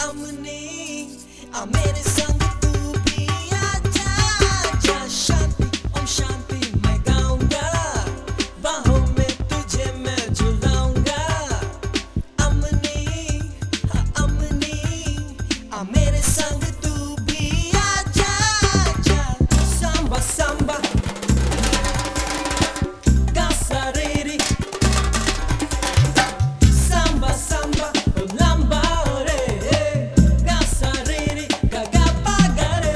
अमनी आ मेरे संग तू भी आजा आजा शांति ओम शांति मैं गाऊंगा बाहों में तुझे मैं झुलाऊंगा अमनी आ मेरे संग तू भी आजा आजा Samba Samba Gasariri Samba samba lamba ore Gasariri gaga pagare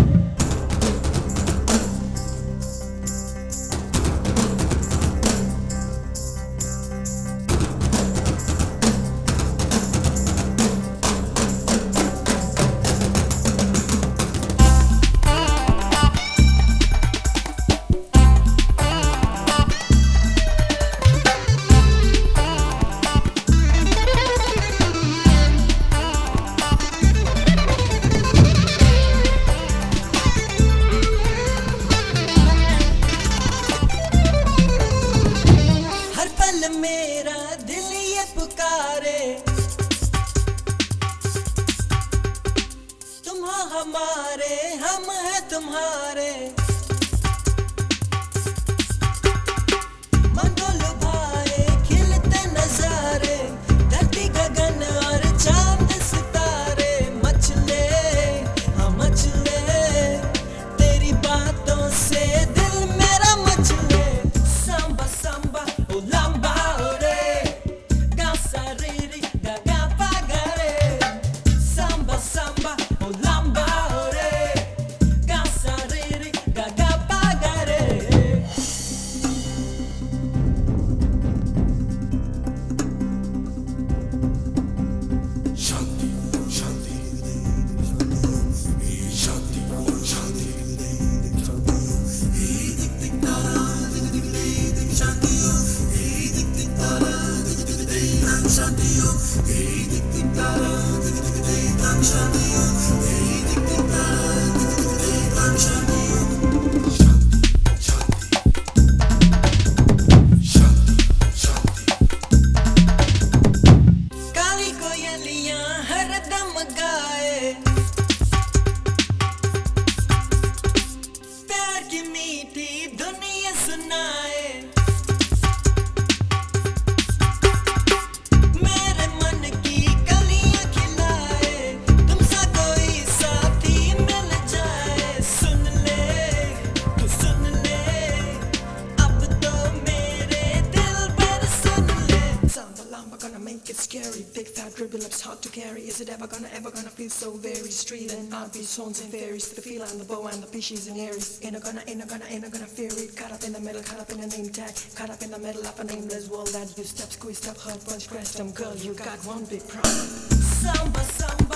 मेरा दिल ये पुकारे तुम हो हमारे हम हैं तुम्हारे मन को लुभाए खिलते नजारे धरती गगन और चांद सितारे मचले हाँ मचले तेरी बातों से दिल मेरा मचले सांबा सांबा ओ लंबा Samba, oh lamba, ore, gasariri, gaga pagare. Shanti, shanti, shanti, shanti, काली कोयलियां हरदम गाए प्यार की मीठी दुनिया सुनाए मेरे मन की कलियां खिलाए तुमसा कोई साथी मिल जाए सुन ले तू सुन ले अब तो मेरे दिल पर सुन ले Samba lamba gonna make it scary big fat dribble lips hard to carry is it ever gonna feel so very street and not be swans and fairies the feel and the bow and the fishes and Aries ain't gonna fear it caught up in the middle caught up in a name tag caught up in the middle of a nameless world that you step squeeze step hard punch crash them girl you got one big problem Samba samba